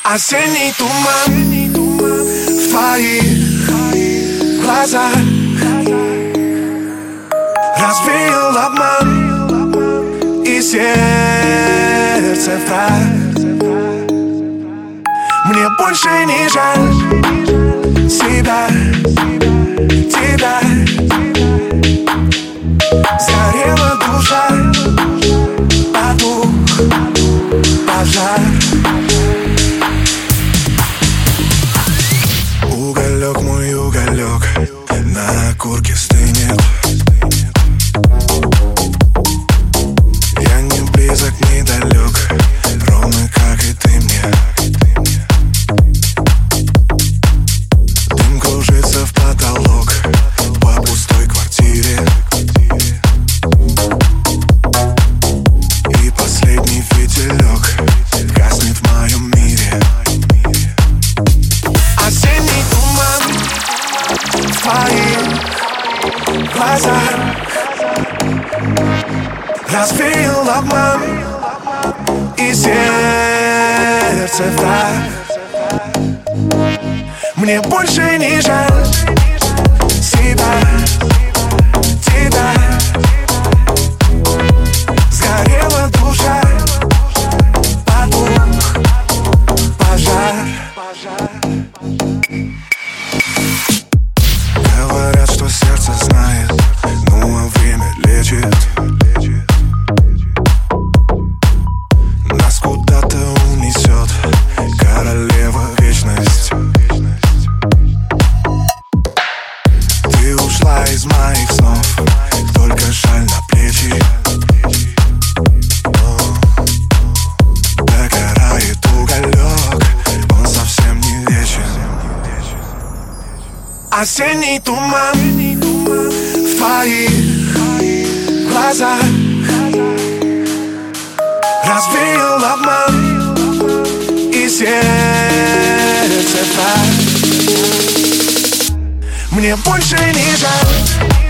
Осенний туман в твоих глазах развеял обман и сердце в прах. Мне больше не жаль себя, тебя. Сгорела душа, потух пожар. Уголек, мой уголек, на окурке стынет. Я не близок, не далек, ровно как и ты мне. Дым кружится в потолок по пустой квартире. И последний фитилек гаснет в моем мире. Осенний туман в твоих глазах развеял обман и сердце в прах. Мне больше не жаль себя, тебя. Сгорела душа, потух пожар. Говорят, что сердце знает, ну а время лечит. Нас куда-то унесет королева вечность. Ты ушла из моих снов, только жаль на плечи. Догорает уголек, он совсем не вечен. Осенний туман в твоих глазах развеял обман и сердце в прах. Мне больше не жаль